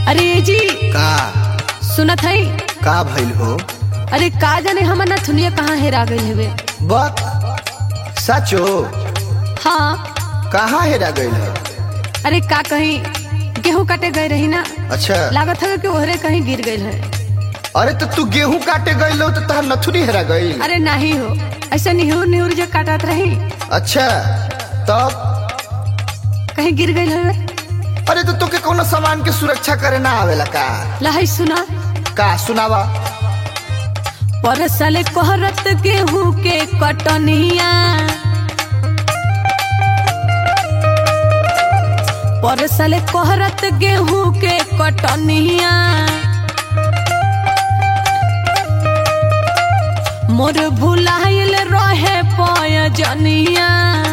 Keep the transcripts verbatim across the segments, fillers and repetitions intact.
अरे जी का सुनत है का भइल हो? अरे का जाने हमर नथुनिया कहाँ हेरा गई हवे। बक सचो हाँ कहाँ हेरा गइल है? अरे का कहीं गेहूं काटे गए रही ना, अच्छा लागत है कि ओहरे कहीं गिर गई है। अरे तो तू गेहूं काटे गइल हो तो तहर नथुनी हेरा गइल? अरे नहीं हो, ऐसा निहुर निहुर जो काटत रही अच्छा तब कहीं गिर गई है। अरे तो तोके कोनो सामान के सुरक्षा करे ना आवेला का? लहई सुना का सुनावा। परसले कोहरत गेहूं के कटनिया, परसले कोहरत गेहूं के कटनिया, मोर भुलाइल रहे पयजनिया,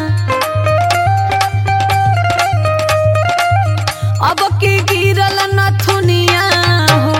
अब की गिरल नथुनिया हो।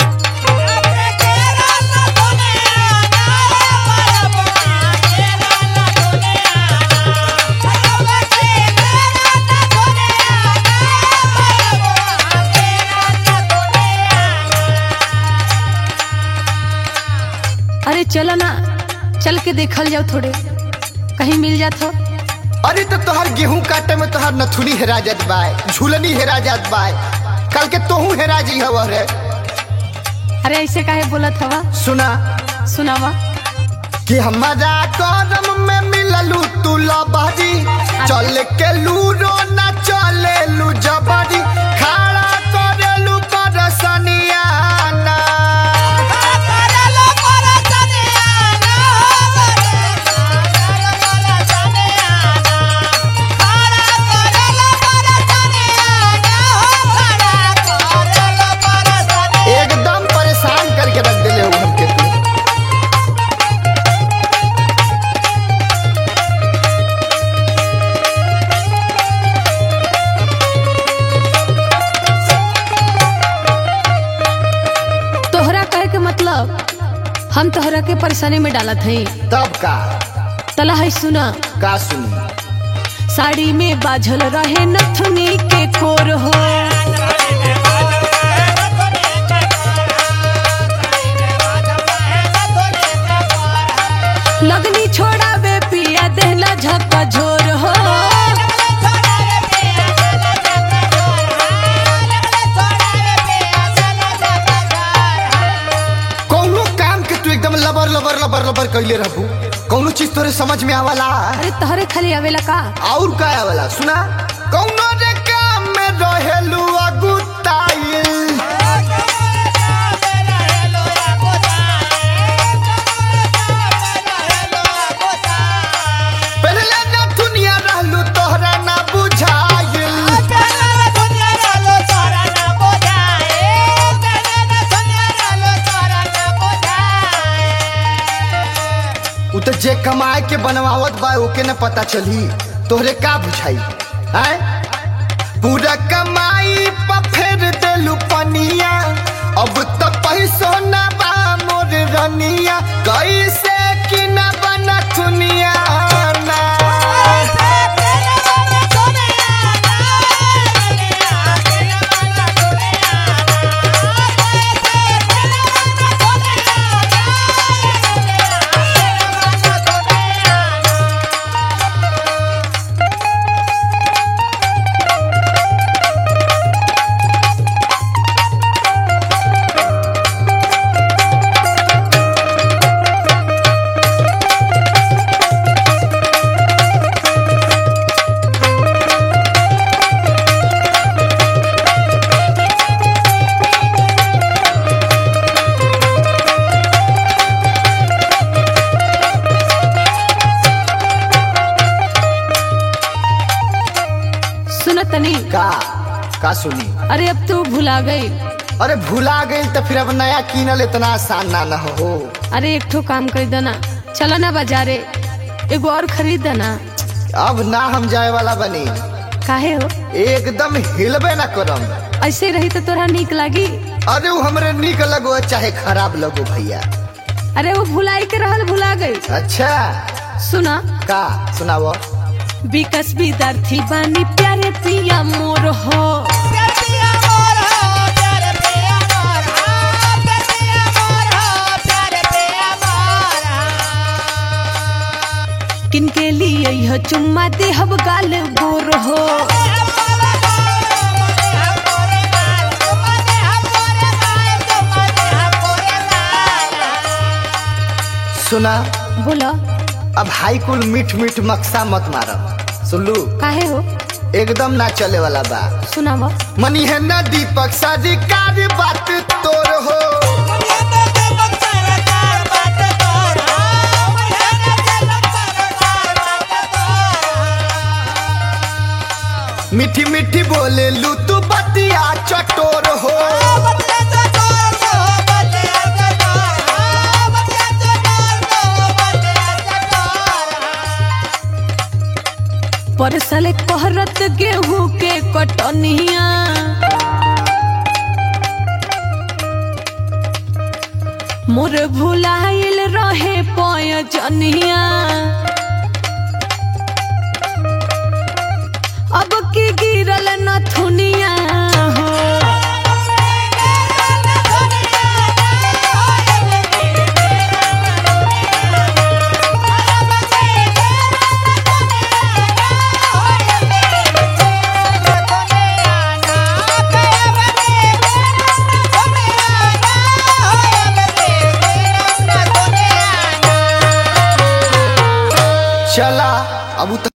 अरे चलो ना, चल के देखल जाओ, थोड़े कहीं मिल जात हो। अरे तो तोहर गेहूं काटे में तोहर नथुनी हेरा जात बाय, झूलनी हेरा जात बाय, कल के तोहू हेरा जी हव रे। अरे ऐसे काहे बोलत हवा? सुना सुनावा। कि हमारा करम में मिललू तू लबरी, चल के लूरो ना चले लू जबरी, खड़ा करेलू परसनिया ना। एकदम परेशान करके रख दिले हो हमके तू। तोहरा कहे के मतलब हम तोहरा के परेशानी में डालत हई। तब का तला है सुना। का सुनी? साड़ी में बाझल रहे नथुनी के कोर हो, लगनी छोड़ावे पिया देहला झक्का झोर हो। कौनो काम के तू एकदम लबर लबर लबर लबर कइले रहबू, कौनो चीज तोरे समझ में आवाला? अरे तोहरे खाली आवेला का? और का आवाला? सुना। कौनो रे काम में रहेलू अगुताइल, पहले ना दुनिया रहलू तोहरा ना बुझाइल। उ तो जे कमाए के बनवावत बा ओके न पता चली, तोहरे का बुझाई हैं? पूरा कमाई पर फेर देलू पनिया, अब तो पैसो ना बा मोर रनिया, कैसे कि ना बना दुनिया ना। तनी का का सुनी? अरे अब तू भुला गई। अरे भुला गई तो फिर अब नया कीनल इतना आसान ना न हो। अरे एक ठो काम कर देना, चलो ना बाजारे एगो और खरीद देना। अब ना हम जाए वाला बनी। काहे हो? एकदम हिलबे ना करम। ऐसे रही तो तोरा नीक लागी। अरे वो हमरे नीक लगो चाहे खराब लगो भैया। अरे वो भुलाई के रहल भुला गई। अच्छा सुना का सुनाओ। विकास विद्यार्थी बानी प्यारे पिया मोर हो, प्यारे पिया मोर हो, प्यारे तो चुम्मा देहब गाल गोर हो। सुना बोला। अब हाई कुल मीठ मीठ मक्सा मत मार, सुनलू? काहे हो? एकदम ना चले वाला बा। सुनावा। मनी है ना दीपक साजिकार बात तोर हो। मीठी मीठी बोले लू तू बतिया चटोर हो। परसल कहरत गेहूं के कटनिया, मोर भुलाइल रहे पयजनिया। अब की गिरल नथुनिया हो। चला अब